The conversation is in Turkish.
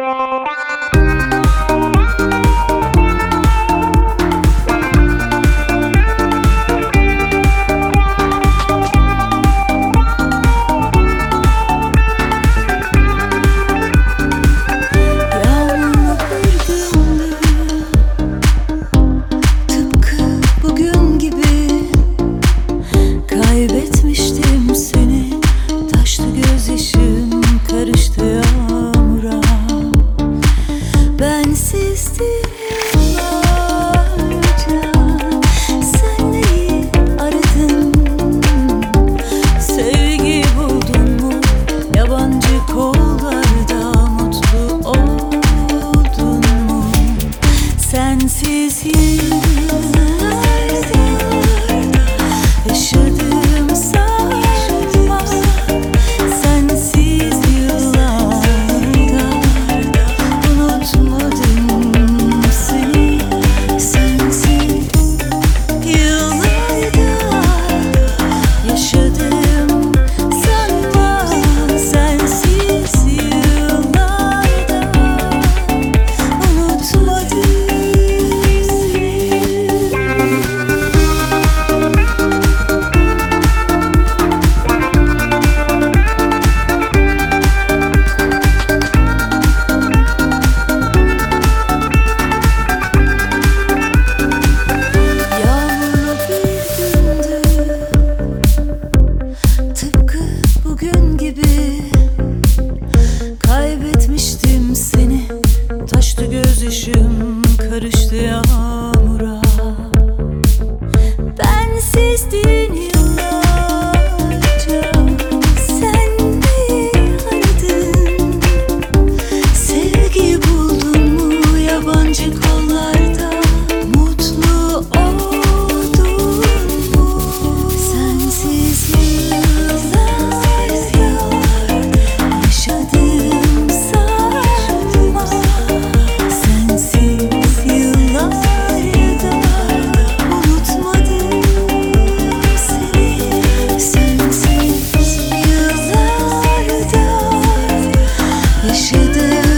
Kaybetmiştim seni, taştı gözyaşım, karıştı yağmura. Bensizdi yıllarca, sen neyi aradın? Sevgi buldun mu yabancı kollarda? Mutlu oldun mu sensiz yıllarca? Yaşadım sanma, sensiz yıllarda. Unutmadım seni, sensiz yıllarda. Yaşadım sanma, sensiz yıllarda. Unutmadım bugün gibi. Kaybetmiştim seni, taştı gözyaşım, karıştı yağmura. Bensizdin yıllarca, sen neyi aradın? Sevgi buldun mu yabancı kollarda? Mutlu oldun mu sensiz yıllarda? Yaşadım sanma, sensiz yıllarda. Unutmadım seni, sensiz yıllarda. Yaşadım